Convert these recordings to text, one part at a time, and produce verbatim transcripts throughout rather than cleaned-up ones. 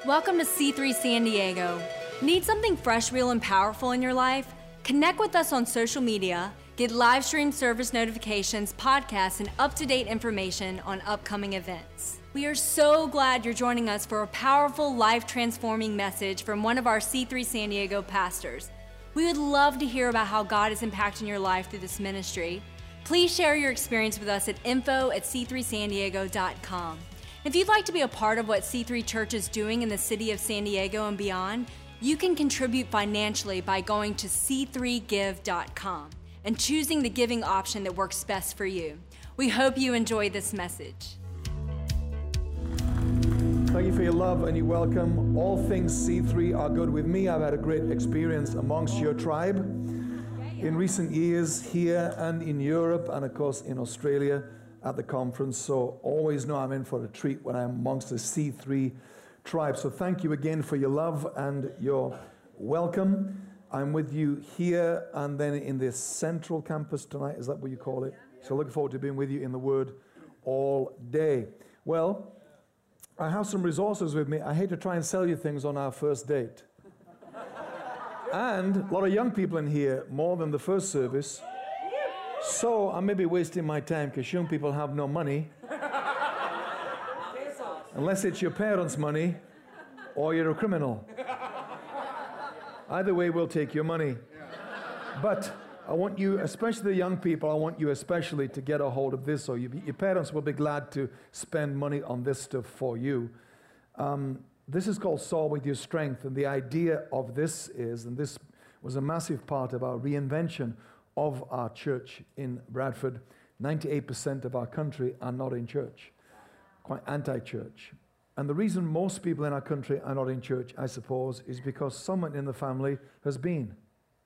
Welcome to C three San Diego. Need something fresh, real, and powerful in your life? Connect with us on social media, get live stream service notifications, podcasts, and up-to-date information on upcoming events. We are so glad you're joining us for a powerful, life-transforming message from one of our C three San Diego pastors. We would love to hear about how God is impacting your life through this ministry. Please share your experience with us at info at c three san diego dot com. If you'd like to be a part of what C three Church is doing in the city of San Diego and beyond, you can contribute financially by going to c three give dot com and choosing the giving option that works best for you. We hope you enjoy this message. Thank you for your love and your welcome. All things C three are good with me. I've had a great experience amongst your tribe in recent years here and in Europe and of course in Australia at the conference. So always know I'm in for a treat when I'm amongst the C three tribe. So thank you again for your love and your welcome. I'm with you here and then in the central campus tonight. Is that what you call it? So looking forward to being with you in the Word all day. Well, I have some resources with me. I hate to try and sell you things on our first date. And a lot of young people in here, more than the first service. So I may be wasting my time because young people have no money. Unless it's your parents' money or you're a criminal. Either way, we'll take your money. But I want you, especially the young people, I want you especially to get a hold of this. So you, your parents will be glad to spend money on this stuff for you. Um, this is called Soar With Your Strength. And the idea of this is, and this was a massive part of our reinvention of our church in Bradford, ninety-eight percent of our country are not in church, quite anti-church. And the reason most people in our country are not in church, I suppose, is because someone in the family has been.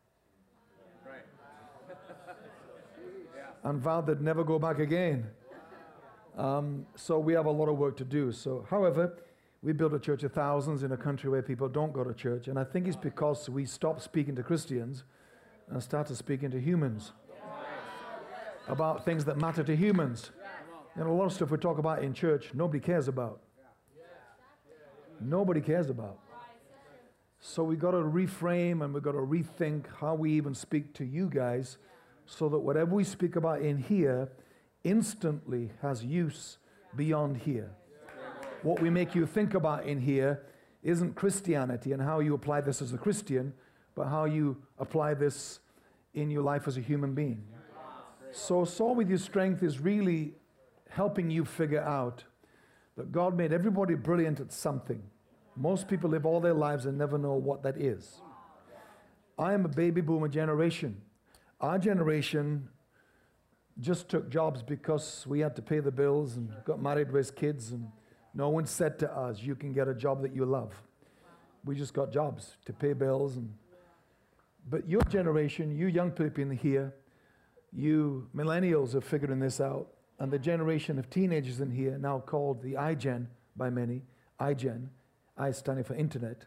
And vowed they'd never go back again. Um, so we have a lot of work to do. So, however, we built a church of thousands in a country where people don't go to church. And I think it's because we stopped speaking to Christians and started speaking to humans about things that matter to humans. And a lot of stuff we talk about in church, nobody cares about. Nobody cares about. So we've got to reframe and we've got to rethink how we even speak to you guys so that whatever we speak about in here instantly has use beyond here. What we make you think about in here isn't Christianity and how you apply this as a Christian, but how you apply this in your life as a human being. So Soar With Your Strength is really helping you figure out that God made everybody brilliant at something. Most people live all their lives and never know what that is. I am a baby boomer generation. Our generation just took jobs because we had to pay the bills and got married, raised kids, and no one said to us, you can get a job that you love. We just got jobs to pay bills. And but your generation, you young people in here, you millennials are figuring this out, and the generation of teenagers in here, now called the iGen by many, iGen, I standing for internet.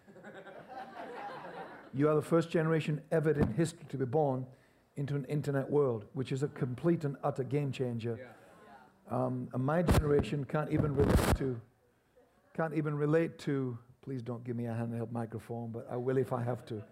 You are the first generation ever in history to be born into an internet world, which is a complete and utter game changer. Um, and my generation can't even relate to, can't even relate to, please don't give me a handheld microphone, but I will if I have to.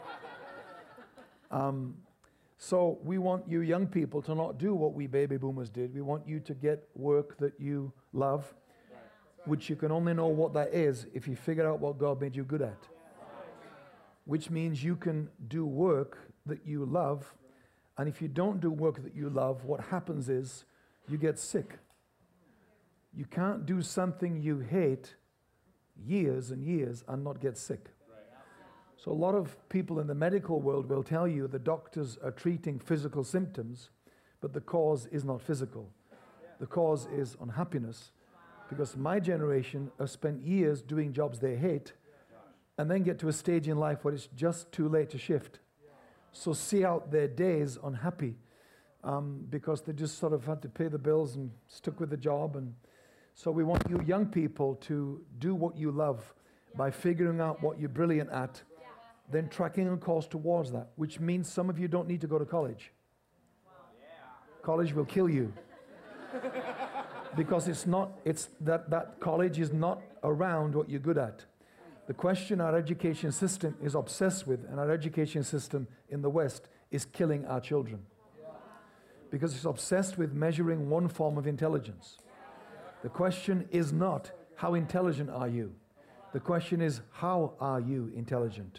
Um, so we want you young people to not do what we baby boomers did. We want you to get work that you love, which you can only know what that is if you figure out what God made you good at. Which means you can do work that you love, and if you don't do work that you love, what happens is you get sick. You can't do something you hate years and years and not get sick. So a lot of people in the medical world will tell you the doctors are treating physical symptoms, but the cause is not physical. The cause is unhappiness, because my generation have spent years doing jobs they hate and then get to a stage in life where it's just too late to shift. So see out their days unhappy um, because they just sort of had to pay the bills and stuck with the job. And so we want you young people to do what you love by figuring out what you're brilliant at, then tracking a course towards that, which means some of you don't need to go to college. College will kill you. Because it's not, it's that, that college is not around what you're good at. The question our education system is obsessed with, and our education system in the West, is killing our children. Because it's obsessed with measuring one form of intelligence. The question is not, how intelligent are you? The question is, how are you intelligent?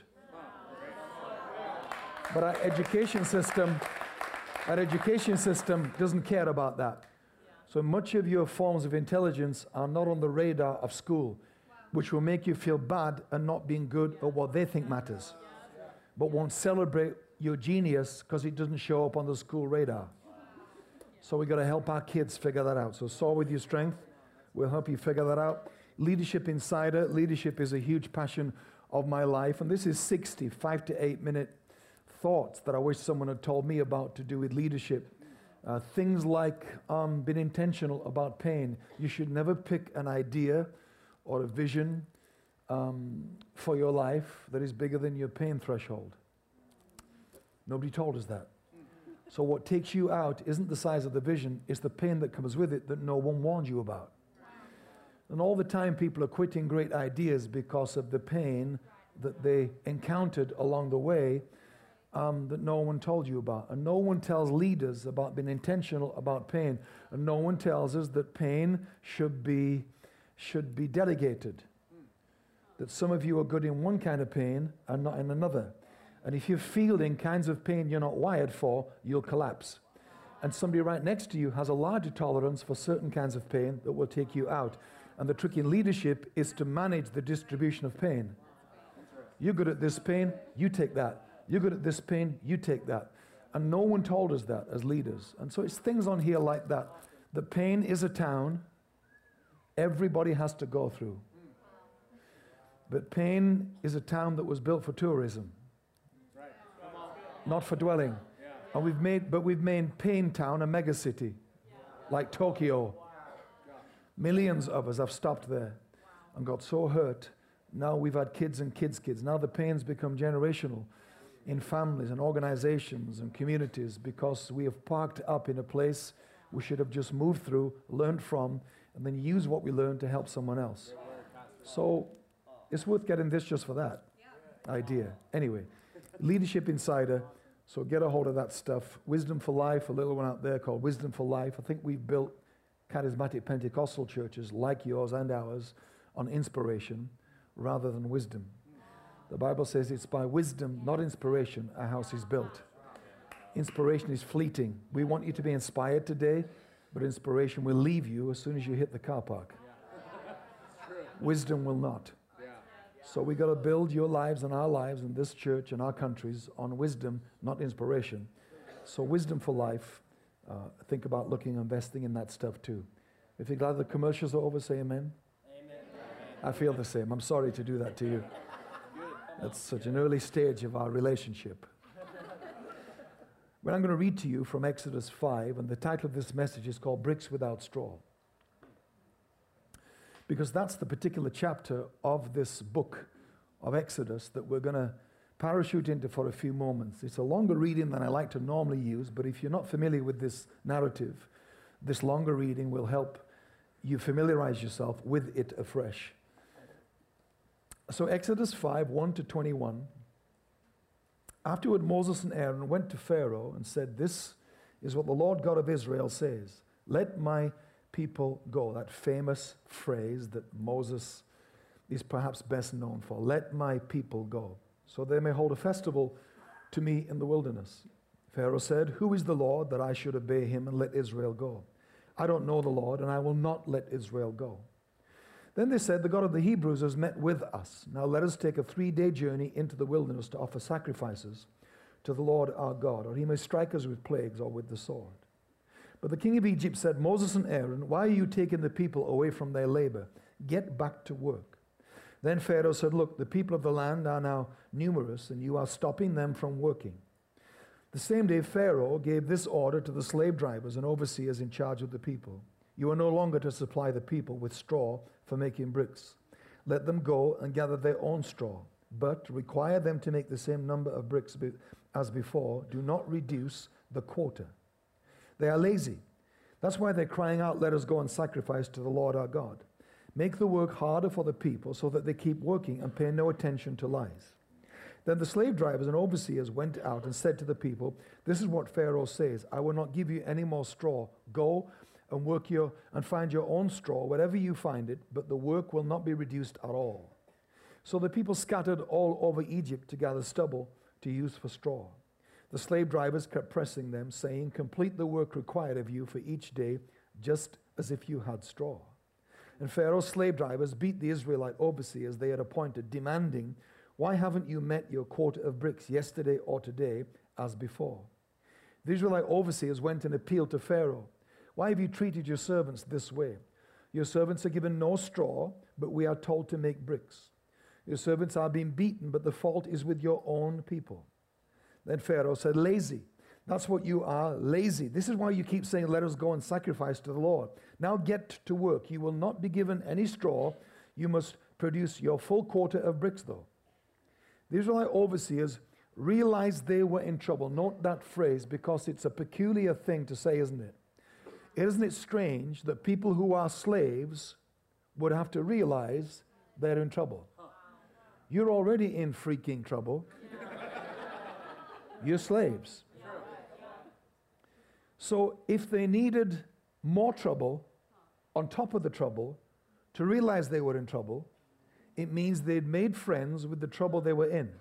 But our education system, our education system doesn't care about that. So much of your forms of intelligence are not on the radar of school, which will make you feel bad at not being good at what they think matters, but won't celebrate your genius because it doesn't show up on the school radar. So we've got to help our kids figure that out. So Soar With Your Strength will help you figure that out. Leadership Insider. Leadership is a huge passion of my life. And this is sixty, five to eight minute thoughts that I wish someone had told me about to do with leadership. Uh, things like um, being intentional about pain. You should never pick an idea or a vision um, for your life that is bigger than your pain threshold. Nobody told us that. So what takes you out isn't the size of the vision, it's the pain that comes with it that no one warned you about. And all the time people are quitting great ideas because of the pain that they encountered along the way um, that no one told you about. And no one tells leaders about being intentional about pain. And no one tells us that pain should be, should be delegated. That some of you are good in one kind of pain and not in another. And if you're feeling kinds of pain you're not wired for, you'll collapse. And somebody right next to you has a larger tolerance for certain kinds of pain that will take you out. And the trick in leadership is to manage the distribution of pain. You're good at this pain, you take that. You're good at this pain, you take that. And no one told us that as leaders. And so it's things on here like that. The pain is a town everybody has to go through. But pain is a town that was built for tourism. Not for dwelling. And we've made, but we've made Pain Town a megacity, like Tokyo. Millions of us have stopped there and got so hurt. Now we've had kids and kids' kids. Now the pain's become generational in families and organizations and communities because we have parked up in a place we should have just moved through, learned from, and then use what we learned to help someone else. So it's worth getting this just for that idea. Anyway, Leadership Insider. So get a hold of that stuff. Wisdom for Life, a little one out there called Wisdom for Life. I think we've built charismatic Pentecostal churches like yours and ours on inspiration rather than wisdom. The Bible says it's by wisdom, not inspiration, a house is built. Inspiration is fleeting. We want you to be inspired today, but inspiration will leave you as soon as you hit the car park. Wisdom will not. So we got to build your lives and our lives and this church and our countries on wisdom, not inspiration. So Wisdom for Life. Uh, think about looking and investing in that stuff too. If you're glad the commercials are over, say amen. Amen. I feel the same. I'm sorry to do that to you. That's such an early stage of our relationship. But I'm going to read to you from Exodus five, and the title of this message is called Bricks Without Straw. Because that's the particular chapter of this book of Exodus that we're going to parachute into for a few moments. It's a longer reading than I like to normally use, but if you're not familiar with this narrative, this longer reading will help you familiarize yourself with it afresh. So Exodus five, one to twenty-one. Afterward, Moses and Aaron went to Pharaoh and said, "This is what the Lord God of Israel says. Let my people go." That famous phrase that Moses is perhaps best known for. Let my people go, so they may hold a festival to me in the wilderness. Pharaoh said, "Who is the Lord that I should obey him and let Israel go? I don't know the Lord, and I will not let Israel go." Then they said, "The God of the Hebrews has met with us. Now let us take a three-day journey into the wilderness to offer sacrifices to the Lord our God, or he may strike us with plagues or with the sword." But the king of Egypt said, "Moses and Aaron, why are you taking the people away from their labor? Get back to work." Then Pharaoh said, "Look, the people of the land are now numerous, and you are stopping them from working." The same day Pharaoh gave this order to the slave drivers and overseers in charge of the people: "You are no longer to supply the people with straw for making bricks. Let them go and gather their own straw, but require them to make the same number of bricks be- as before. Do not reduce the quota. They are lazy. That's why they're crying out, 'Let us go and sacrifice to the Lord our God.' Make the work harder for the people so that they keep working and pay no attention to lies. Then the slave drivers and overseers went out and said to the people, this is what Pharaoh says, I will not give you any more straw. Go and work your and find your own straw, wherever you find it, but the work will not be reduced at all. So the people scattered all over Egypt to gather stubble to use for straw. The slave drivers kept pressing them, saying, complete the work required of you for each day, just as if you had straw. And Pharaoh's slave drivers beat the Israelite overseers they had appointed, demanding, why haven't you met your quota of bricks yesterday or today as before? The Israelite overseers went and appealed to Pharaoh. Why have you treated your servants this way? Your servants are given no straw, but we are told to make bricks. Your servants are being beaten, but the fault is with your own people. Then Pharaoh said, lazy. That's what you are, lazy. This is why you keep saying, let us go and sacrifice to the Lord. Now get to work. You will not be given any straw. You must produce your full quota of bricks, though. The Israelite overseers realized they were in trouble. Note that phrase, because it's a peculiar thing to say, isn't it? Isn't it strange that people who are slaves would have to realize they're in trouble? You're already in freaking trouble. You're slaves. So if they needed more trouble on top of the trouble to realize they were in trouble, it means they'd made friends with the trouble they were in.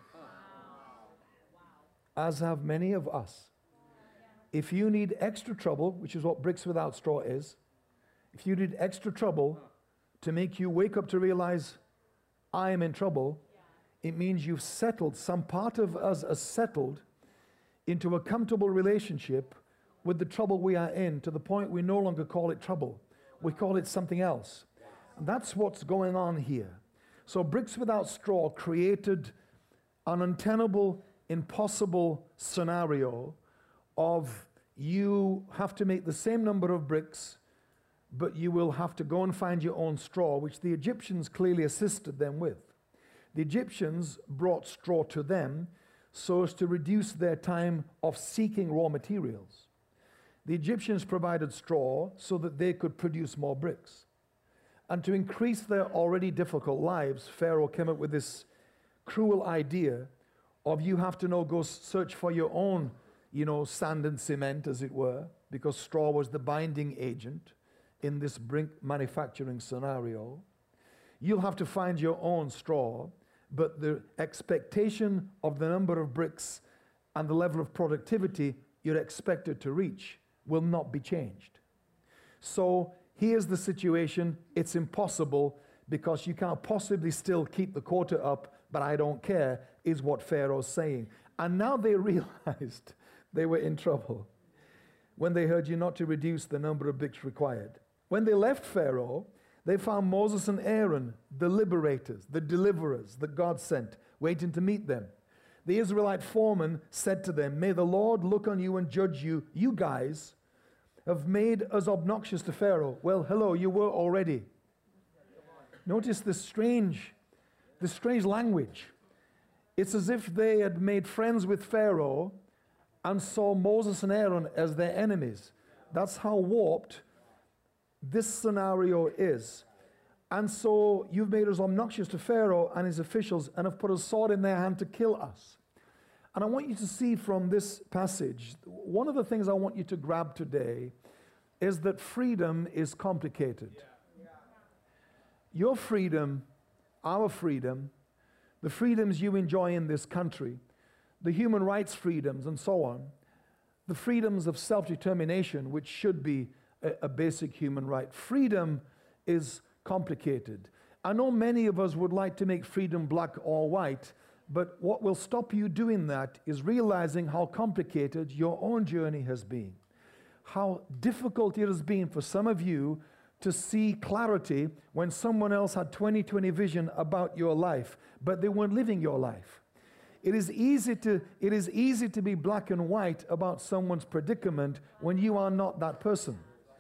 As have many of us. If you need extra trouble, which is what Bricks Without Straw is, if you need extra trouble to make you wake up to realize I am in trouble, it means you've settled, some part of us has settled into a comfortable relationship with the trouble we are in, to the point we no longer call it trouble. We call it something else. And that's what's going on here. So Bricks Without Straw created an untenable, impossible scenario of you have to make the same number of bricks, but you will have to go and find your own straw, which the Egyptians clearly assisted them with. The Egyptians brought straw to them so as to reduce their time of seeking raw materials. The Egyptians provided straw so that they could produce more bricks. And to increase their already difficult lives, Pharaoh came up with this cruel idea of you have to now go search for your own, you know, sand and cement, as it were, because straw was the binding agent in this brick manufacturing scenario. You'll have to find your own straw, but the expectation of the number of bricks and the level of productivity you're expected to reach will not be changed. So here's the situation. It's impossible because you can't possibly still keep the quota up, but I don't care, is what Pharaoh's saying. And now they realized they were in trouble when they heard you not to reduce the number of bricks required. When they left Pharaoh, they found Moses and Aaron, the liberators, the deliverers that God sent, waiting to meet them. The Israelite foreman said to them, may the Lord look on you and judge you. You guys have made us obnoxious to Pharaoh. Well, hello, you were already. Notice the strange, the strange language. It's as if they had made friends with Pharaoh and saw Moses and Aaron as their enemies. That's how warped this scenario is. And so you've made us obnoxious to Pharaoh and his officials and have put a sword in their hand to kill us. And I want you to see from this passage, one of the things I want you to grab today is that freedom is complicated. Your freedom, our freedom, the freedoms you enjoy in this country, the human rights freedoms and so on, the freedoms of self-determination, which should be a, a basic human right. Freedom is complicated. I know many of us would like to make freedom black or white, but what will stop you doing that is realizing how complicated your own journey has been. How difficult it has been for some of you to see clarity when someone else had twenty twenty vision about your life, but they weren't living your life. It is easy to, it is easy to be black and white about someone's predicament when you are not that person.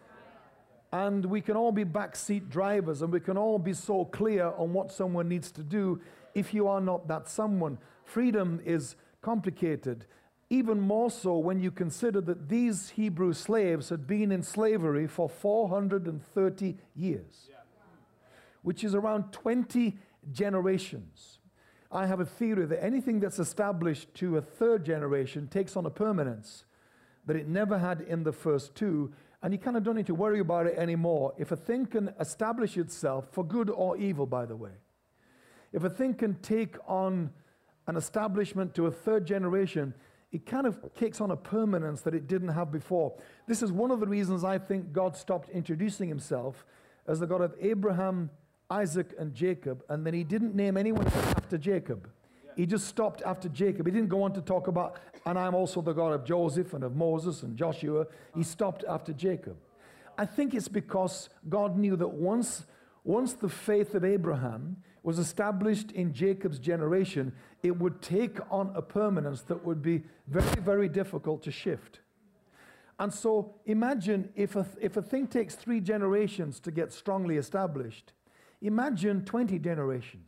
And we can all be backseat drivers, and we can all be so clear on what someone needs to do if you are not that someone. Freedom is complicated, even more so when you consider that these Hebrew slaves had been in slavery for four hundred thirty years. which is around twenty generations. I have a theory that anything that's established to a third generation takes on a permanence that it never had in the first two, and you kind of don't need to worry about it anymore. If a thing can establish itself, for good or evil, by the way, if a thing can take on an establishment to a third generation, it kind of takes on a permanence that it didn't have before. This is one of the reasons I think God stopped introducing himself as the God of Abraham, Isaac, and Jacob, and then he didn't name anyone after Jacob. He just stopped after Jacob. He didn't go on to talk about, and I'm also the God of Joseph and of Moses and Joshua. He stopped after Jacob. I think it's because God knew that once, once the faith of Abraham was established in Jacob's generation, it would take on a permanence that would be very, very difficult to shift. And so imagine if a, if a thing takes three generations to get strongly established, imagine twenty generations.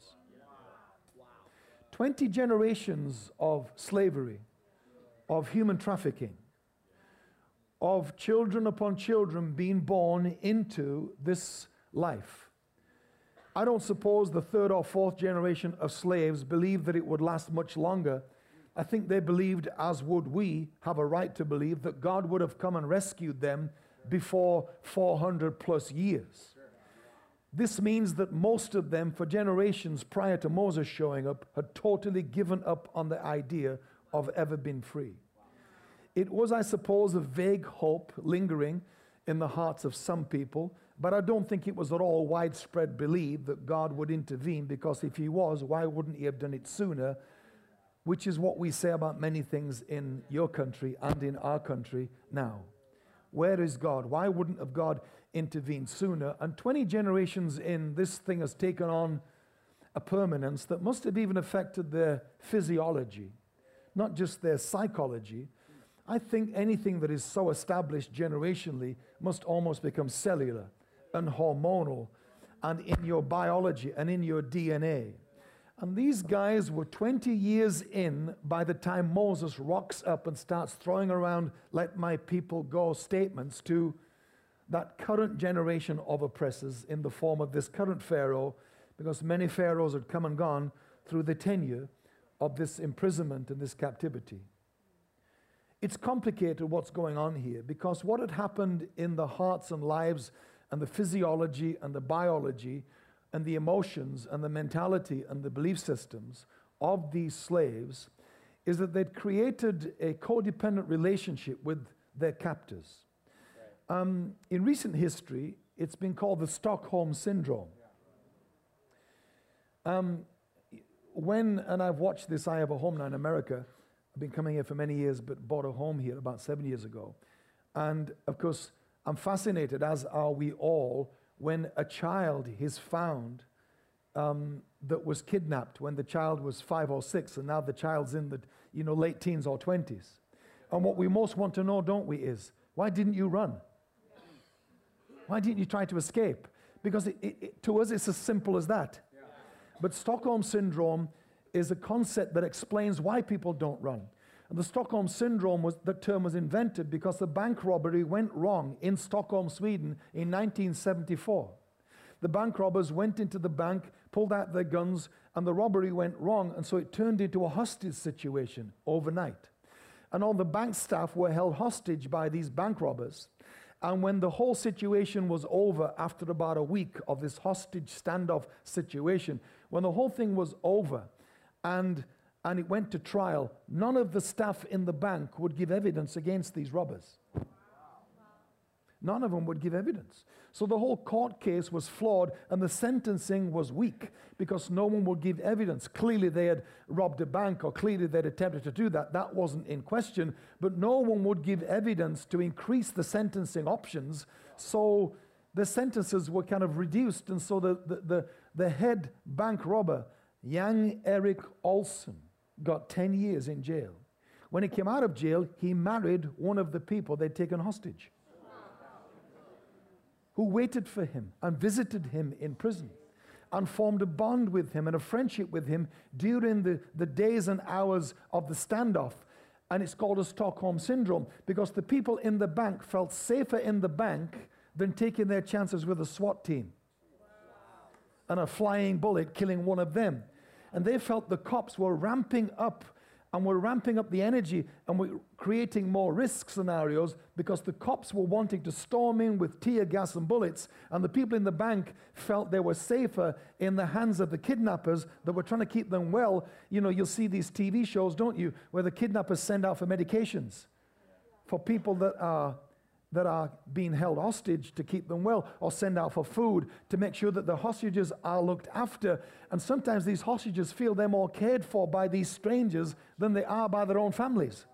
twenty generations of slavery, of human trafficking, of children upon children being born into this life. I don't suppose the third or fourth generation of slaves believed that it would last much longer. I think they believed, as would we have a right to believe, that God would have come and rescued them before four hundred plus years. This means that most of them, for generations prior to Moses showing up, had totally given up on the idea of ever being free. It was, I suppose, a vague hope lingering in the hearts of some people, but I don't think it was at all widespread belief that God would intervene, because if he was, why wouldn't he have done it sooner? Which is what we say about many things in your country and in our country now. Where is God? Why wouldn't have God intervened sooner? And twenty generations in, this thing has taken on a permanence that must have even affected their physiology, not just their psychology. I think anything that is so established generationally must almost become cellular and hormonal and in your biology and in your D N A. And these guys were twenty years in by the time Moses rocks up and starts throwing around "let my people go" statements to that current generation of oppressors in the form of this current Pharaoh, because many pharaohs had come and gone through the tenure of this imprisonment and this captivity. It's complicated what's going on here, because what had happened in the hearts and lives and the physiology and the biology and the emotions and the mentality and the belief systems of these slaves is that they'd created a codependent relationship with their captors. Um, in recent history, it's been called the Stockholm Syndrome. Um, when, and I've watched this, I have a home now in America. I've been coming here for many years, but bought a home here about seven years ago. And of course, I'm fascinated, as are we all, when a child is found um, that was kidnapped when the child was five or six, and now the child's in the you know late teens or twenties. And what we most want to know, don't we, is why didn't you run? Why didn't you try to escape? Because it, it, it, to us, it's as simple as that. Yeah. But Stockholm Syndrome is a concept that explains why people don't run. And the Stockholm Syndrome, was, the term was invented because the bank robbery went wrong in Stockholm, Sweden in nineteen seventy-four. The bank robbers went into the bank, pulled out their guns, and the robbery went wrong, and so it turned into a hostage situation overnight. And all the bank staff were held hostage by these bank robbers. And when the whole situation was over, after about a week of this hostage standoff situation, when the whole thing was over and, and it went to trial, none of the staff in the bank would give evidence against these robbers. None of them would give evidence. So the whole court case was flawed, and the sentencing was weak because no one would give evidence. Clearly they had robbed a bank, or clearly they'd attempted to do that. That wasn't in question, but no one would give evidence to increase the sentencing options. So the sentences were kind of reduced, and so the, the, the, the head bank robber, Jan Erik Olsson, got ten years in jail. When he came out of jail, he married one of the people they'd taken hostage, who waited for him and visited him in prison and formed a bond with him and a friendship with him during the, the days and hours of the standoff. And it's called a Stockholm Syndrome because the people in the bank felt safer in the bank than taking their chances with a SWAT team. and a flying bullet killing one of them. And they felt the cops were ramping up and were ramping up the energy and were creating more risk scenarios because the cops were wanting to storm in with tear gas and bullets, and the people in the bank felt they were safer in the hands of the kidnappers that were trying to keep them well. You know, you'll see these T V shows, don't you, where the kidnappers send out for medications for people that are that are being held hostage to keep them well, or send out for food to make sure that the hostages are looked after. And sometimes these hostages feel they're more cared for by these strangers than they are by their own families.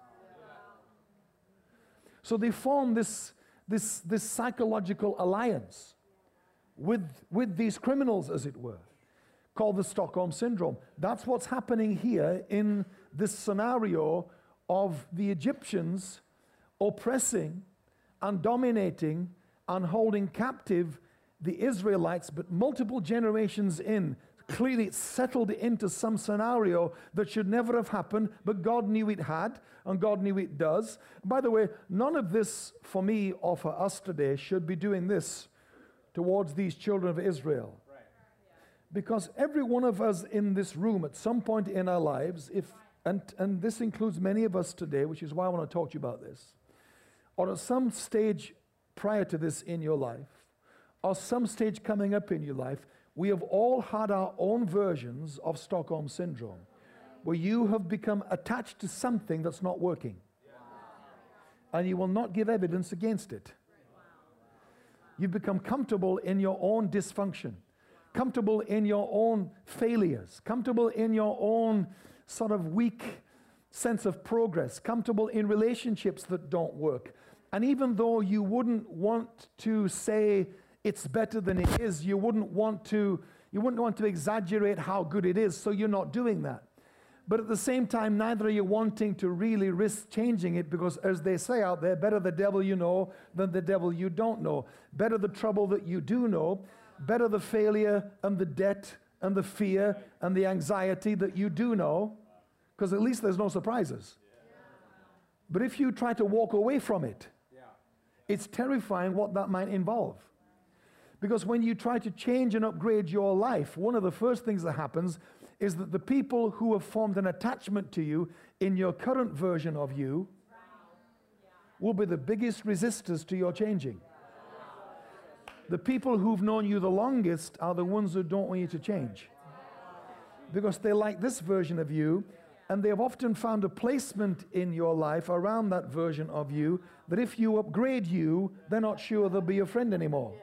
So they form this, this, this psychological alliance with, with these criminals, as it were, called the Stockholm Syndrome. That's what's happening here in this scenario of the Egyptians oppressing and dominating and holding captive the Israelites, but multiple generations in, clearly it's settled into some scenario that should never have happened, but God knew it had, and God knew it does. By the way, none of this for me or for us today should be doing this towards these children of Israel. Because every one of us in this room at some point in our lives, if and, and this includes many of us today, which is why I want to talk to you about this, or at some stage prior to this in your life, or some stage coming up in your life, we have all had our own versions of Stockholm Syndrome, where you have become attached to something that's not working, and you will not give evidence against it. You've become comfortable in your own dysfunction, comfortable in your own failures, comfortable in your own sort of weak sense of progress, comfortable in relationships that don't work. And even though you wouldn't want to say it's better than it is, you wouldn't want to, you wouldn't want to exaggerate how good it is, so you're not doing that. But at the same time, neither are you wanting to really risk changing it, because as they say out there, better the devil you know than the devil you don't know. Better the trouble that you do know, better the failure and the debt and the fear and the anxiety that you do know, because at least there's no surprises. But if you try to walk away from it, it's terrifying what that might involve. Because when you try to change and upgrade your life, one of the first things that happens is that the people who have formed an attachment to you in your current version of you will be the biggest resistors to your changing. The people who've known you the longest are the ones who don't want you to change, because they like this version of you, and they have often found a placement in your life around that version of you that if you upgrade you, they're not sure they'll be your friend anymore.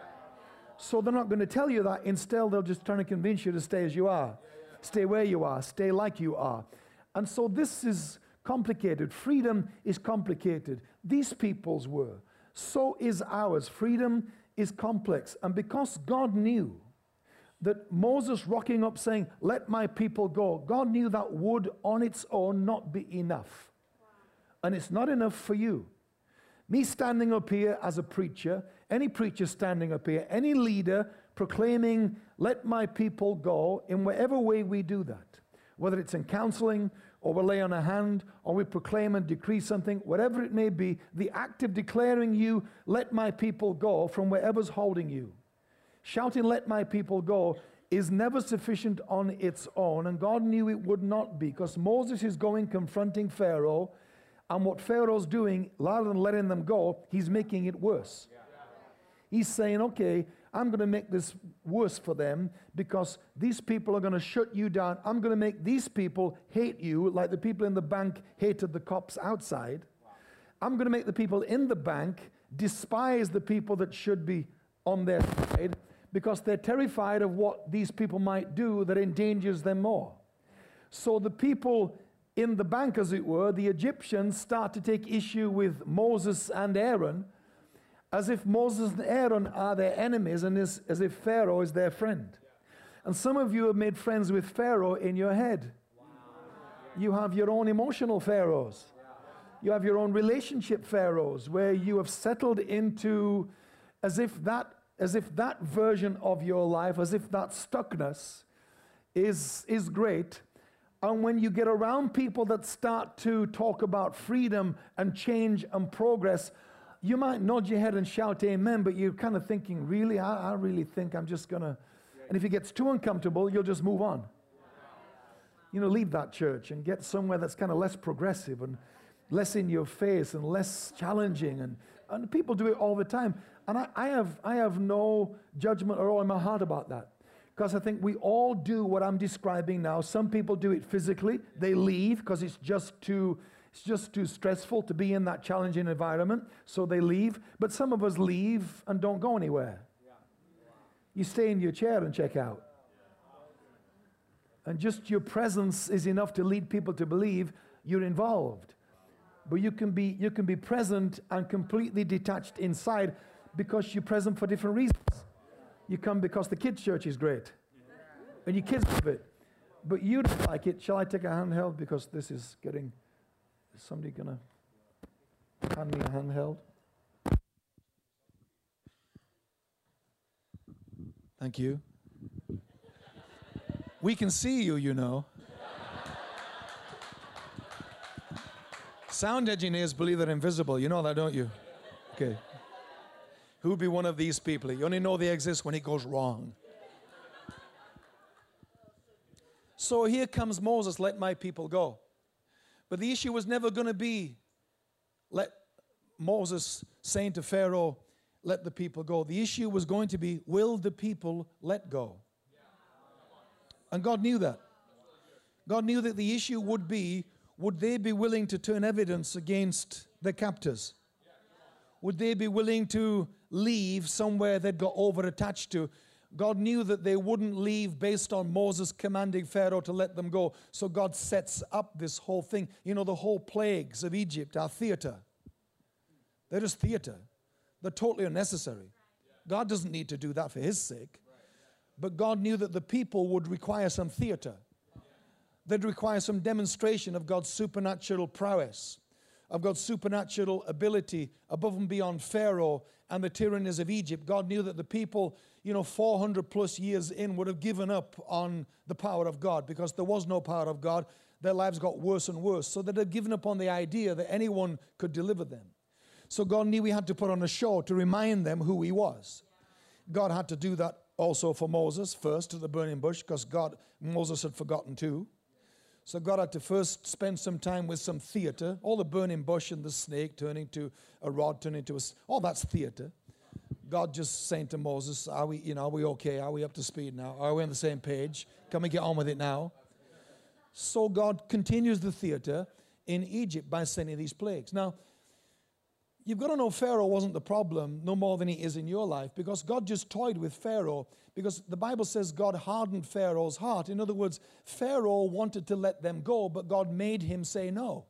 So they're not going to tell you that. Instead, they'll just try to convince you to stay as you are. Stay where you are. Stay like you are. And so this is complicated. Freedom is complicated. These people's were. So is ours. Freedom is complex. And because God knew that Moses rocking up saying, "Let my people go," God knew that would on its own not be enough. And it's not enough for you. Me standing up here as a preacher, any preacher standing up here, any leader proclaiming, "Let my people go," in whatever way we do that, whether it's in counseling or we lay on a hand or we proclaim and decree something, whatever it may be, the act of declaring you, "Let my people go," from wherever's holding you, shouting, "Let my people go," is never sufficient on its own, and God knew it would not be, because Moses is going confronting Pharaoh, and what Pharaoh's doing, rather than letting them go, he's making it worse. He's saying, "Okay, I'm going to make this worse for them, because these people are going to shut you down. I'm going to make these people hate you like the people in the bank hated the cops outside. I'm going to make the people in the bank despise the people that should be on their side, because they're terrified of what these people might do that endangers them more." So the people in the bank, as it were, the Egyptians, start to take issue with Moses and Aaron, as if Moses and Aaron are their enemies, and as, as if Pharaoh is their friend. And some of you have made friends with Pharaoh in your head. You have your own emotional pharaohs. You have your own relationship pharaohs, where you have settled into as if that as if that version of your life, as if that stuckness is, is great. And when you get around people that start to talk about freedom and change and progress, you might nod your head and shout amen, but you're kind of thinking, really? I, I really think I'm just going to And if it gets too uncomfortable, you'll just move on. You know, leave that church and get somewhere that's kind of less progressive and less in your face and less challenging. And, and people do it all the time. And I, I have I have no judgment at all in my heart about that. Because I think we all do what I'm describing now. Some people do it physically. They leave because it's just too it's just too stressful to be in that challenging environment. So they leave. But some of us leave and don't go anywhere. You stay in your chair and check out. And just your presence is enough to lead people to believe you're involved. But you can be you can be present and completely detached inside because you're present for different reasons. You come because the kids' church is great. And your kids love it. But you don't like it. Shall I take a handheld? Because this is getting... Is somebody going to hand me a handheld? Thank you. We can see you, you know. Sound engineers believe they're invisible. You know that, don't you? Okay. Who would be one of these people? You only know they exist when it goes wrong. So here comes Moses, let my people go. But the issue was never going to be let Moses saying to Pharaoh, let the people go. The issue was going to be, will the people let go? And God knew that. God knew that the issue would be, would they be willing to turn evidence against their captors? Would they be willing to leave somewhere they'd got over-attached to? God knew that they wouldn't leave based on Moses commanding Pharaoh to let them go. So God sets up this whole thing. You know, the whole plagues of Egypt are theater. They're just theater. They're totally unnecessary. God doesn't need to do that for his sake. But God knew that the people would require some theater. They'd require some demonstration of God's supernatural prowess, of God's supernatural ability above and beyond Pharaoh and the tyrannies of Egypt. God knew that the people, you know, four hundred plus years in would have given up on the power of God because there was no power of God. Their lives got worse and worse. So they'd have given up on the idea that anyone could deliver them. So God knew he had to put on a show to remind them who he was. God had to do that also for Moses first to the burning bush because God, Moses had forgotten too. So God had to first spend some time with some theater. All the burning bush and the snake turning to a rod, turning to a... All that's theater. God just saying to Moses, are we, you know, are we okay? Are we up to speed now? Are we on the same page? Can we get on with it now? So God continues the theater in Egypt by sending these plagues. Now, you've got to know Pharaoh wasn't the problem no more than he is in your life because God just toyed with Pharaoh because the Bible says God hardened Pharaoh's heart. In other words, Pharaoh wanted to let them go, but God made him say no.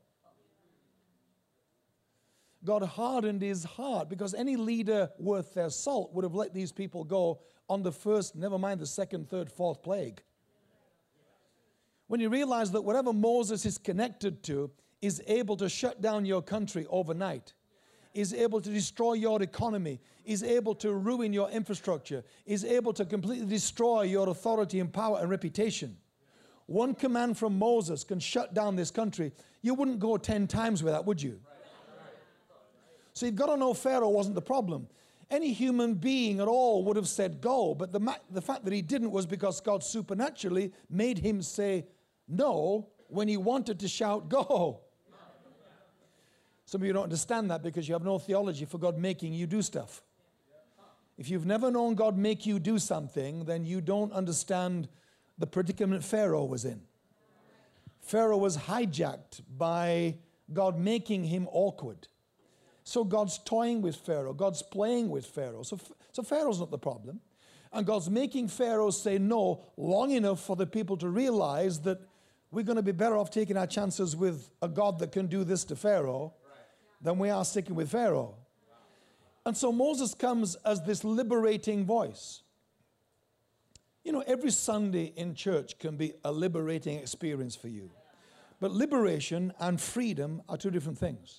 God hardened his heart because any leader worth their salt would have let these people go on the first, never mind the second, third, fourth plague. When you realize that whatever Moses is connected to is able to shut down your country overnight, is able to destroy your economy, is able to ruin your infrastructure, is able to completely destroy your authority and power and reputation. One command from Moses can shut down this country. You wouldn't go ten times with that, would you? So you've got to know Pharaoh wasn't the problem. Any human being at all would have said go, but the, ma- the fact that he didn't was because God supernaturally made him say no when he wanted to shout go. Some of you don't understand that because you have no theology for God making you do stuff. If you've never known God make you do something, then you don't understand the predicament Pharaoh was in. Pharaoh was hijacked by God making him awkward. So God's toying with Pharaoh. God's playing with Pharaoh. So, so Pharaoh's not the problem. And God's making Pharaoh say no long enough for the people to realize that we're going to be better off taking our chances with a God that can do this to Pharaoh than we are sticking with Pharaoh. And so Moses comes as this liberating voice. You know, every Sunday in church can be a liberating experience for you. But liberation and freedom are two different things.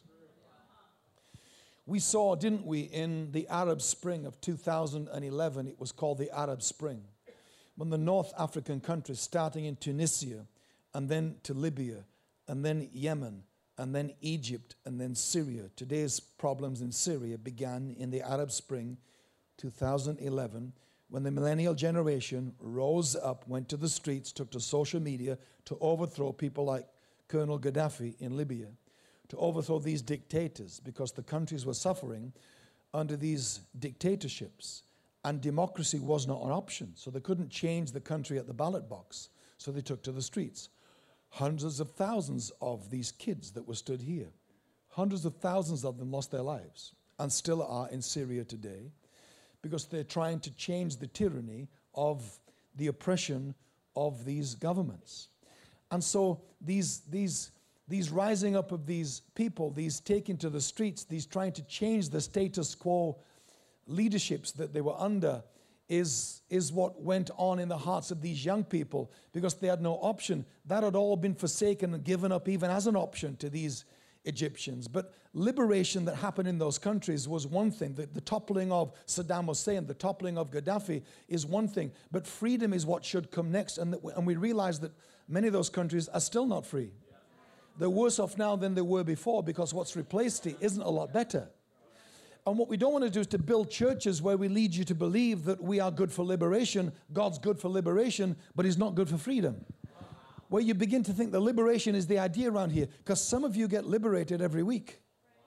We saw, didn't we, in the Arab Spring of two thousand eleven, it was called the Arab Spring, when the North African countries, starting in Tunisia, and then to Libya, and then Yemen, and then Egypt, and then Syria. Today's problems in Syria began in the Arab Spring two thousand eleven, when the millennial generation rose up, went to the streets, took to social media to overthrow people like Colonel Gaddafi in Libya, to overthrow these dictators, because the countries were suffering under these dictatorships, and democracy was not an option. So they couldn't change the country at the ballot box, so they took to the streets. Hundreds of thousands of these kids that were stood here, hundreds of thousands of them lost their lives and still are in Syria today, because they're trying to change the tyranny of the oppression of these governments. And so these, these, these rising up of these people, these taking to the streets, these trying to change the status quo leaderships that they were under, is, is what went on in the hearts of these young people, because they had no option. That had all been forsaken and given up even as an option to these Egyptians. But liberation that happened in those countries was one thing. The, the toppling of Saddam Hussein, the toppling of Gaddafi is one thing. But freedom is what should come next. And, that, and we realize that many of those countries are still not free. They're worse off now than they were before, because what's replaced it isn't a lot better. And what we don't want to do is to build churches where we lead you to believe that we are good for liberation, God's good for liberation, but He's not good for freedom. Where you begin to think the liberation is the idea around here, because some of you get liberated every week.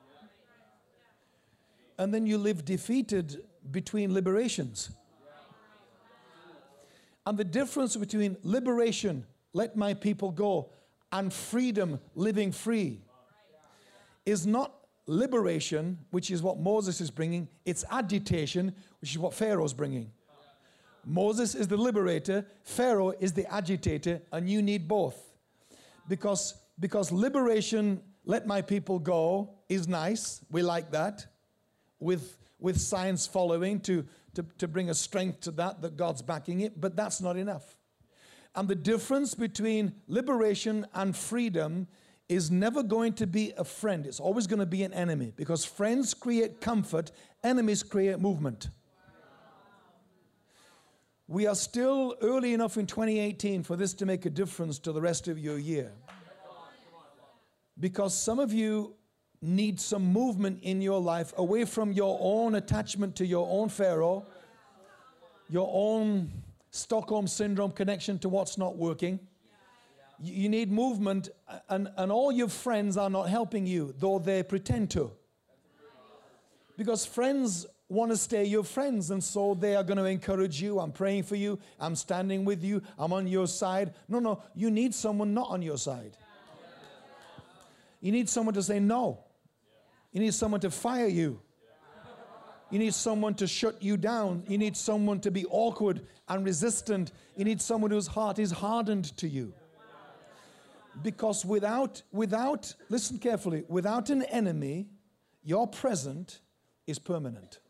And then you live defeated between liberations. And the difference between liberation, let my people go, and freedom, living free, is not liberation, which is what Moses is bringing. It's agitation, which is what Pharaoh's bringing. Moses is the liberator, Pharaoh is the agitator, and you need both. Because, because liberation, let my people go, is nice. We like that. With, with science following to, to, to bring a strength to that, that God's backing it, but that's not enough. And the difference between liberation and freedom is never going to be a friend. It's always going to be an enemy, because friends create comfort, enemies create movement. We are still early enough in twenty eighteen for this to make a difference to the rest of your year. Because some of you need some movement in your life away from your own attachment to your own Pharaoh, your own Stockholm Syndrome connection to what's not working. You need movement, and, and all your friends are not helping you, though they pretend to. Because friends want to stay your friends, and so they are going to encourage you. I'm praying for you. I'm standing with you. I'm on your side. No, no, you need someone not on your side. You need someone to say no. You need someone to fire you. You need someone to shut you down. You need someone to be awkward and resistant. You need someone whose heart is hardened to you. Because without, without, listen carefully, without an enemy, your present is permanent.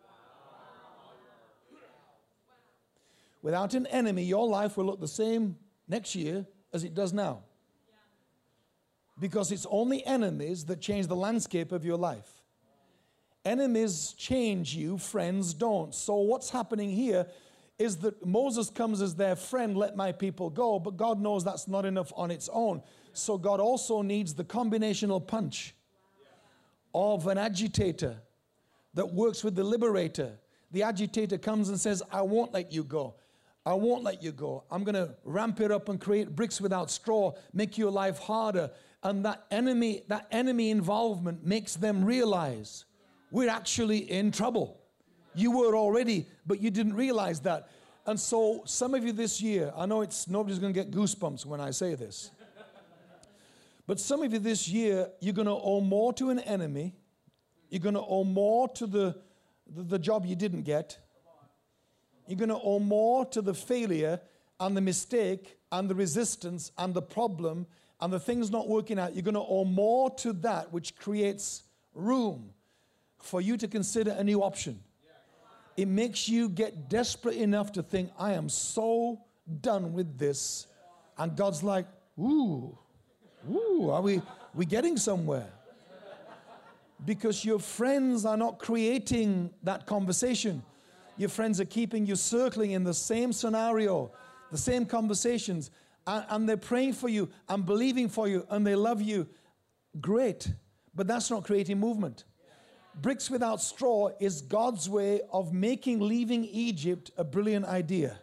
Without an enemy, your life will look the same next year as it does now. Because it's only enemies that change the landscape of your life. Enemies change you, friends don't. So what's happening here is that Moses comes as their friend, let my people go, but God knows that's not enough on its own. So God also needs the combinational punch of an agitator that works with the liberator. The agitator comes and says, I won't let you go. I won't let you go. I'm going to ramp it up and create bricks without straw, make your life harder. And that enemy, that enemy involvement makes them realize we're actually in trouble. You were already, but you didn't realize that. And so some of you this year, I know it's nobody's going to get goosebumps when I say this, but some of you this year, you're going to owe more to an enemy. You're going to owe more to the, the, the job you didn't get. You're going to owe more to the failure and the mistake and the resistance and the problem and the things not working out. You're going to owe more to that, which creates room for you to consider a new option. It makes you get desperate enough to think, I am so done with this. And God's like, ooh, ooh, are we, we getting somewhere? Because your friends are not creating that conversation. Your friends are keeping you circling in the same scenario, the same conversations, and, and they're praying for you and believing for you, and they love you. Great, but that's not creating movement. Bricks without straw is God's way of making leaving Egypt a brilliant idea.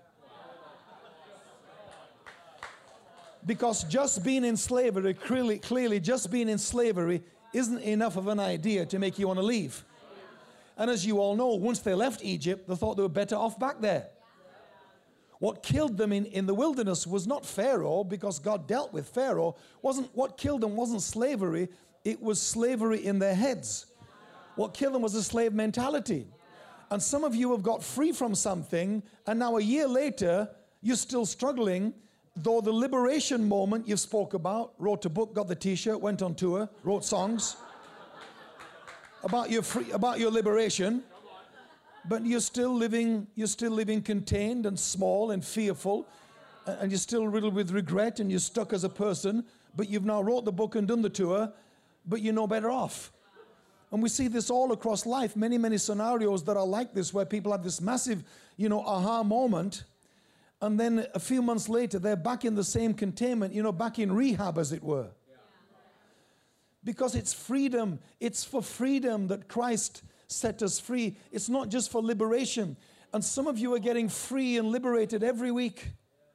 Because just being in slavery, clearly, clearly just being in slavery isn't enough of an idea to make you want to leave. And as you all know, once they left Egypt, they thought they were better off back there. What killed them in, in the wilderness was not Pharaoh, because God dealt with Pharaoh. Wasn't what killed them wasn't slavery, it was slavery in their heads. What killed them was a slave mentality. And some of you have got free from something, and now a year later, you're still struggling, though the liberation moment you spoke about, wrote a book, got the t-shirt, went on tour, wrote songs about your free, about your liberation, but you're still living, you're still living contained and small and fearful, and you're still riddled with regret, and you're stuck as a person, but you've now wrote the book and done the tour, but you're no better off. And we see this all across life, many, many scenarios that are like this, where people have this massive, you know, aha moment, and then a few months later, they're back in the same containment, you know, back in rehab, as it were. Because it's freedom. It's for freedom that Christ set us free. It's not just for liberation. And some of you are getting free and liberated every week.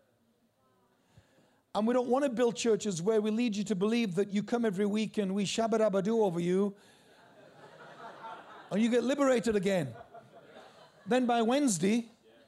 And we don't want to build churches where we lead you to believe that you come every week and we shabba-dabba-doo over you and you get liberated again. Then by Wednesday,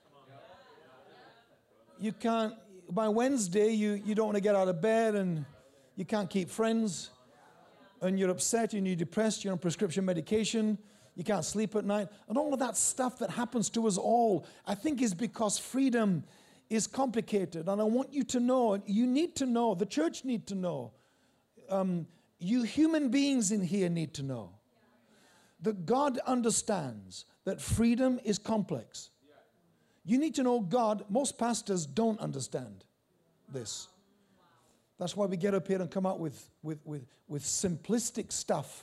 you can't, by Wednesday, you, you don't want to get out of bed and you can't keep friends. And you're upset and you're depressed, you're on prescription medication, you can't sleep at night, and all of that stuff that happens to us all, I think is because freedom is complicated. And I want you to know, you need to know, the church need to know, um, you human beings in here need to know that God understands that freedom is complex. You need to know God, most pastors don't understand this. That's why we get up here and come out with, with, with, with simplistic stuff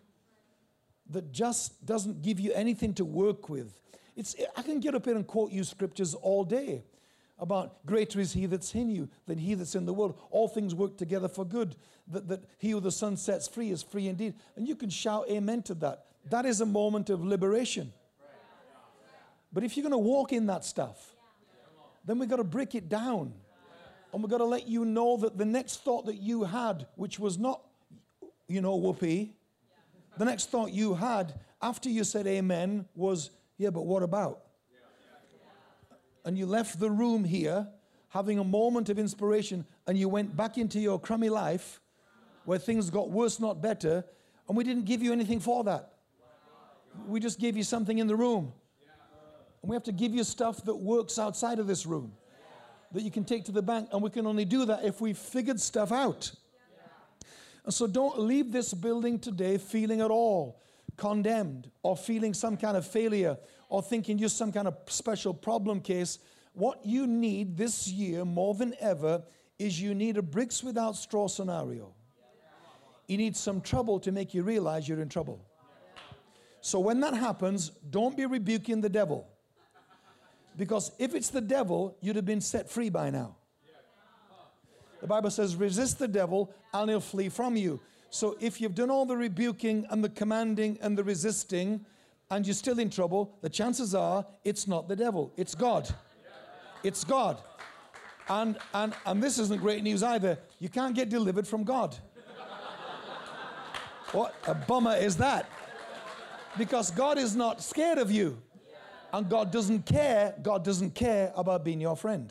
that just doesn't give you anything to work with. It's, I can get up here and quote you scriptures all day about greater is he that's in you than he that's in the world. All things work together for good. That, that he who the Son sets free is free indeed. And you can shout amen to that. That is a moment of liberation. But if you're going to walk in that stuff, then we've got to break it down. And we've got to let you know that the next thought that you had, which was not, you know, whoopee, the next thought you had after you said amen was, yeah, but what about? And you left the room here having a moment of inspiration, and you went back into your crummy life where things got worse, not better, and we didn't give you anything for that. We just gave you something in the room. And we have to give you stuff that works outside of this room, that you can take to the bank, and we can only do that if we figured stuff out. And so don't leave this building today feeling at all condemned or feeling some kind of failure or thinking you're some kind of special problem case. What you need this year more than ever is you need a bricks without straw scenario. You need some trouble to make you realize you're in trouble. So when that happens, don't be rebuking the devil. Because if it's the devil, you'd have been set free by now. The Bible says, resist the devil and he'll flee from you. So if you've done all the rebuking and the commanding and the resisting and you're still in trouble, the chances are it's not the devil, it's God. It's God. And, and, and this isn't great news either. You can't get delivered from God. What a bummer is that? Because God is not scared of you. And God doesn't care, God doesn't care about being your friend.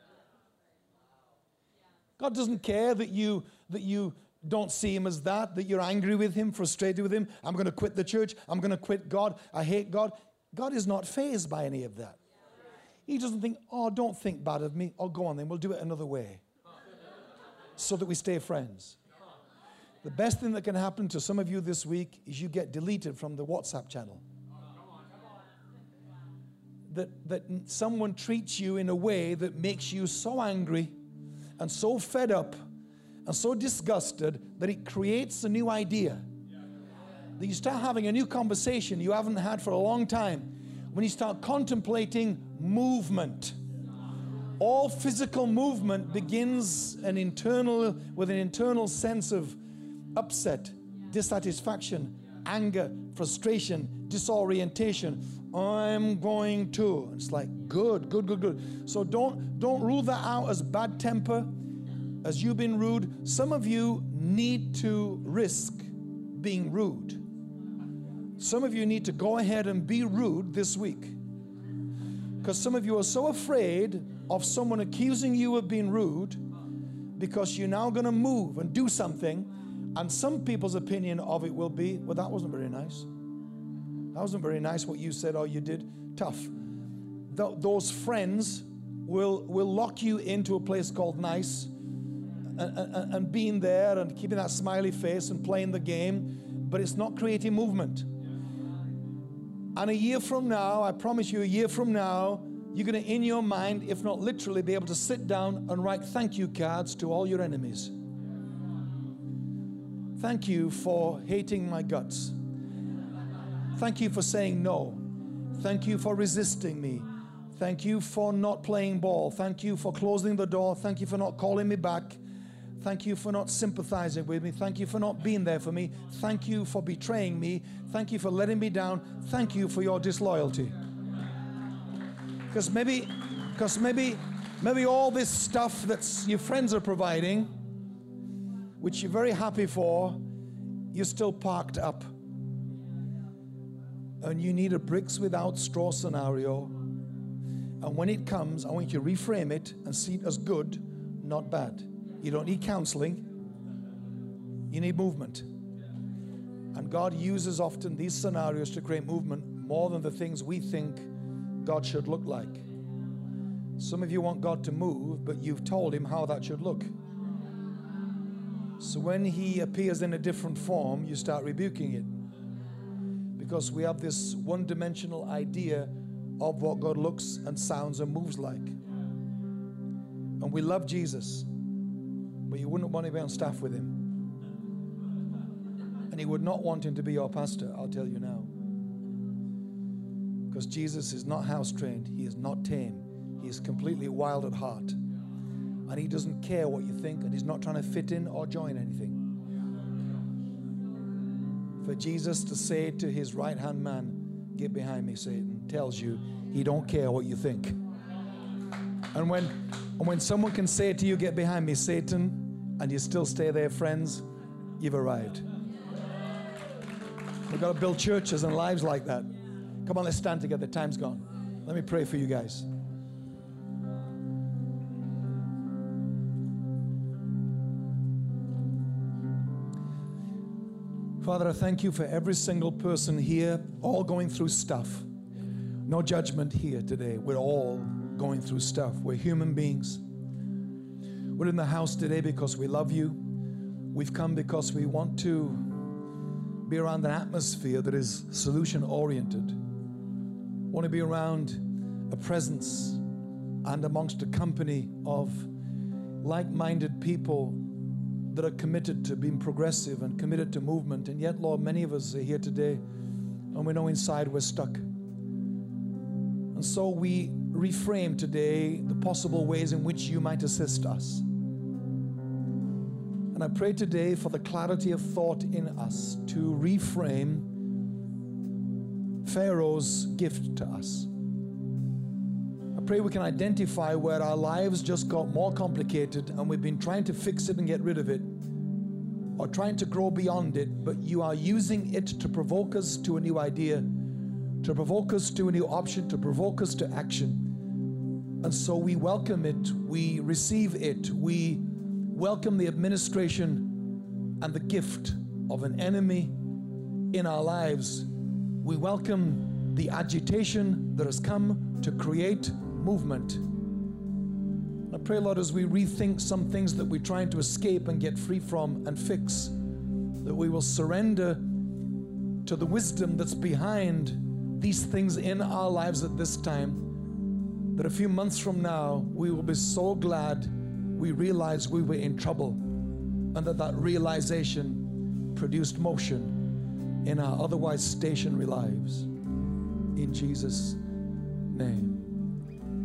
God doesn't care that you that you don't see him as that, that you're angry with him, frustrated with him. I'm going to quit the church. I'm going to quit God. I hate God. God is not fazed by any of that. He doesn't think, oh, don't think bad of me. Oh, go on then, we'll do it another way. So that we stay friends. The best thing that can happen to some of you this week is you get deleted from the WhatsApp channel. That, that someone treats you in a way that makes you so angry and so fed up and so disgusted that it creates a new idea. That you start having a new conversation you haven't had for a long time. When you start contemplating movement. All physical movement begins an internal, with an internal sense of upset, dissatisfaction, anger, frustration, disorientation. I'm going to. It's like, good, good, good, good. So don't, don't rule that out as bad temper, as you being rude. Some of you need to risk being rude. Some of you need to go ahead and be rude this week. Because some of you are so afraid of someone accusing you of being rude because you're now going to move and do something, and some people's opinion of it will be, well, that wasn't very nice. That wasn't very nice what you said or you did. Tough. Th- those friends will, will lock you into a place called nice, and, and, and being there and keeping that smiley face and playing the game, but it's not creating movement. And a year from now, I promise you, a year from now, you're going to, in your mind, if not literally, be able to sit down and write thank you cards to all your enemies. Thank you for hating my guts. Thank you for saying no. Thank you for resisting me. Thank you for not playing ball. Thank you for closing the door. Thank you for not calling me back. Thank you for not sympathizing with me. Thank you for not being there for me. Thank you for betraying me. Thank you for letting me down. Thank you for your disloyalty. Because maybe, because maybe, maybe all this stuff that your friends are providing, which you're very happy for, you're still parked up. And you need a bricks without straw scenario. And when it comes, I want you to reframe it and see it as good, not bad. You don't need counseling. You need movement. And God uses often these scenarios to create movement more than the things we think God should look like. Some of you want God to move, but you've told him how that should look. So when he appears in a different form, you start rebuking it. Because we have this one-dimensional idea of what God looks and sounds and moves like. And we love Jesus, but you wouldn't want to be on staff with him. And he would not want him to be your pastor, I'll tell you now. Because Jesus is not house-trained. He is not tame. He is completely wild at heart. And he doesn't care what you think, and he's not trying to fit in or join anything. For Jesus to say to his right-hand man, get behind me, Satan, tells you he don't care what you think. And when, and when someone can say to you, get behind me, Satan, and you still stay there, friends, you've arrived. We've got to build churches and lives like that. Come on, let's stand together. Time's gone. Let me pray for you guys. Father, I thank you for every single person here, all going through stuff. No judgment here today. We're all going through stuff. We're human beings. We're in the house today because we love you. We've come because we want to be around an atmosphere that is solution-oriented. Want to be around a presence and amongst a company of like-minded people that are committed to being progressive and committed to movement. And yet, Lord, many of us are here today and we know inside we're stuck. And so we reframe today the possible ways in which you might assist us. And I pray today for the clarity of thought in us to reframe Pharaoh's gift to us. I pray we can identify where our lives just got more complicated and we've been trying to fix it and get rid of it, or trying to grow beyond it, but you are using it to provoke us to a new idea, to provoke us to a new option, to provoke us to action. And so we welcome it, we receive it, we welcome the administration and the gift of an enemy in our lives. We welcome the agitation that has come to create movement. I pray, Lord, as we rethink some things that we're trying to escape and get free from and fix, that we will surrender to the wisdom that's behind these things in our lives at this time, that a few months from now, we will be so glad we realized we were in trouble, and that that realization produced motion in our otherwise stationary lives. In Jesus' name.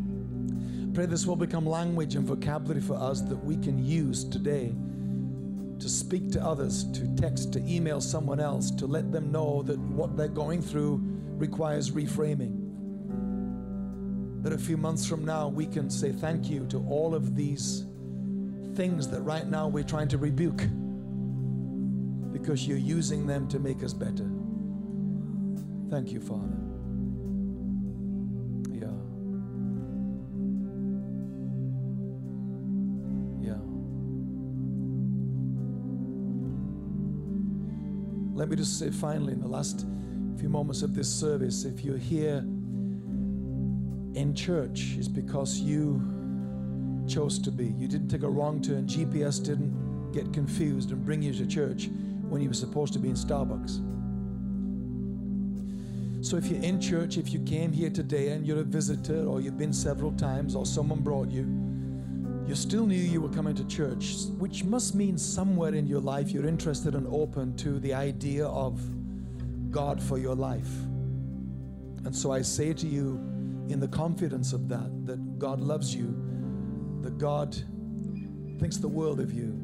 Pray this will become language and vocabulary for us that we can use today to speak to others, to text, to email someone else, to let them know that what they're going through requires reframing. That a few months from now we can say thank you to all of these things that right now we're trying to rebuke, because you're using them to make us better. Thank you, Father. Yeah. Yeah. Let me just say finally, in the last few moments of this service, if you're here in church, it's because you chose to be. You didn't take a wrong turn. G P S didn't get confused and bring you to church when you were supposed to be in Starbucks. So if you're in church, if you came here today and you're a visitor, or you've been several times, or someone brought you, you still knew you were coming to church, which must mean somewhere in your life you're interested and open to the idea of God for your life. And so I say to you, in the confidence of that, that God loves you, that God thinks the world of you,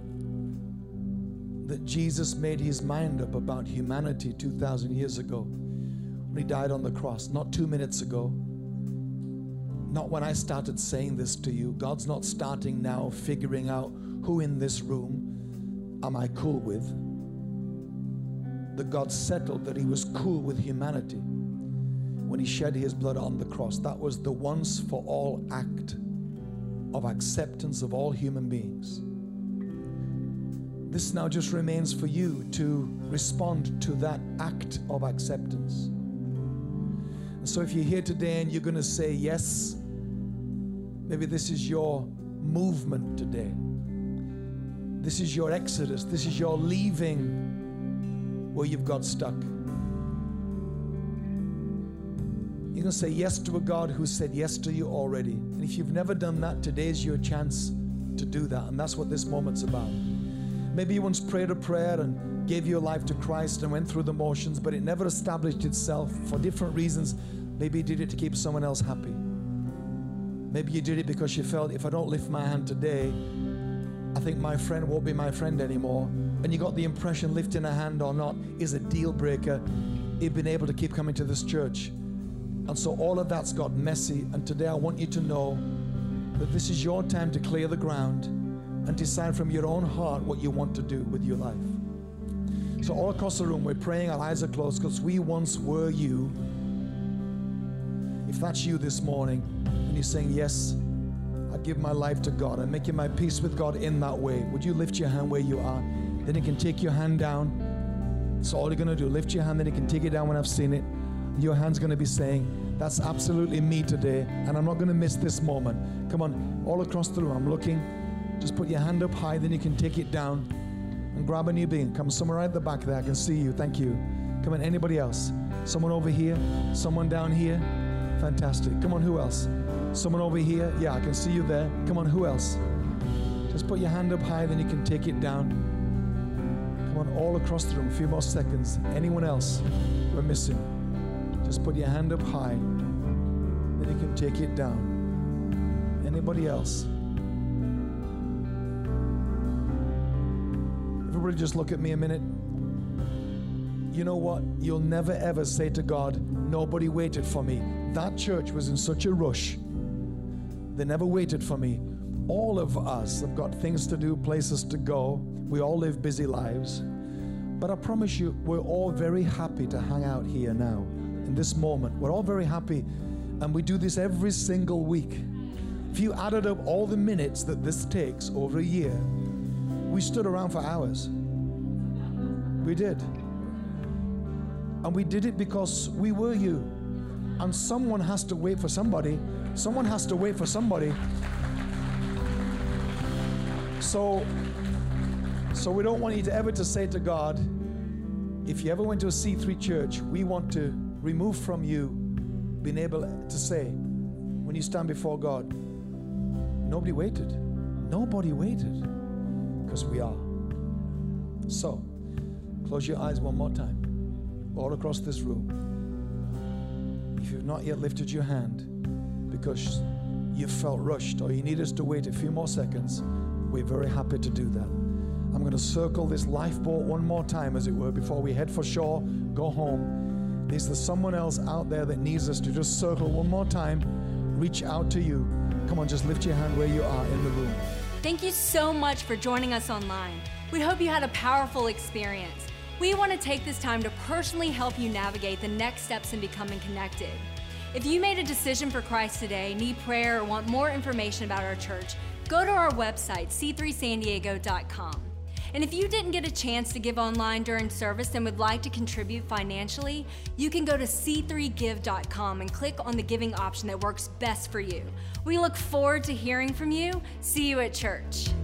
that Jesus made his mind up about humanity two thousand years ago when he died on the cross, not two minutes ago, not when I started saying this to you. God's not starting now figuring out who in this room am I cool with. That God settled that he was cool with humanity when he shed his blood on the cross. That was the once for all act of acceptance of all human beings. This now just remains for you to respond to that act of acceptance. And so if you're here today and you're going to say yes, maybe this is your movement today. This is your exodus. This is your leaving where you've got stuck. You're going to say yes to a God who said yes to you already. And if you've never done that, today's your chance to do that. And that's what this moment's about. Maybe you once prayed a prayer and gave your life to Christ and went through the motions, but it never established itself for different reasons. Maybe you did it to keep someone else happy. Maybe you did it because you felt, if I don't lift my hand today, I think my friend won't be my friend anymore. And you got the impression lifting a hand or not is a deal breaker. You've been able to keep coming to this church. And so all of that's got messy. And today I want you to know that this is your time to clear the ground and decide from your own heart what you want to do with your life. So all across the room, we're praying, our eyes are closed, because we once were you. If that's you this morning, and you're saying, yes, I give my life to God, I'm making my peace with God in that way, would you lift your hand where you are? Then you can take your hand down. That's all you're going to do. Lift your hand, then you can take it down when I've seen it. Your hand's going to be saying, that's absolutely me today, and I'm not going to miss this moment. Come on, all across the room, I'm looking. Just put your hand up high, then you can take it down and grab a new being. Come somewhere right at the back there. I can see you. Thank you. Come on, anybody else? Someone over here? Someone down here? Fantastic. Come on, who else? Someone over here? Yeah, I can see you there. Come on, who else? Just put your hand up high, then you can take it down. Come on, all across the room. A few more seconds. Anyone else we're missing? Just put your hand up high, then you can take it down. Anybody else? Everybody just look at me a minute. You know what? You'll never ever say to God, nobody waited for me. That church was in such a rush. They never waited for me. All of us have got things to do, places to go. We all live busy lives. But I promise you, we're all very happy to hang out here now, in this moment. We're all very happy, and we do this every single week. If you added up all the minutes that this takes over a year, we stood around for hours. We did. And we did it because we were you. And someone has to wait for somebody. Someone has to wait for somebody. So, so we don't want you to ever to say to God, if you ever went to a C three church, we want to remove from you being able to say, when you stand before God, nobody waited. Nobody waited. Because we are. So, close your eyes one more time. All across this room. If you've not yet lifted your hand because you felt rushed or you need us to wait a few more seconds, we're very happy to do that. I'm going to circle this lifeboat one more time, as it were, before we head for shore, go home. Is there someone else out there that needs us to just circle one more time, reach out to you? Come on, just lift your hand where you are in the room. Thank you so much for joining us online. We hope you had a powerful experience. We want to take this time to personally help you navigate the next steps in becoming connected. If you made a decision for Christ today, need prayer, or want more information about our church, go to our website, c three san diego dot com. And if you didn't get a chance to give online during service and would like to contribute financially, you can go to c three give dot com and click on the giving option that works best for you. We look forward to hearing from you. See you at church.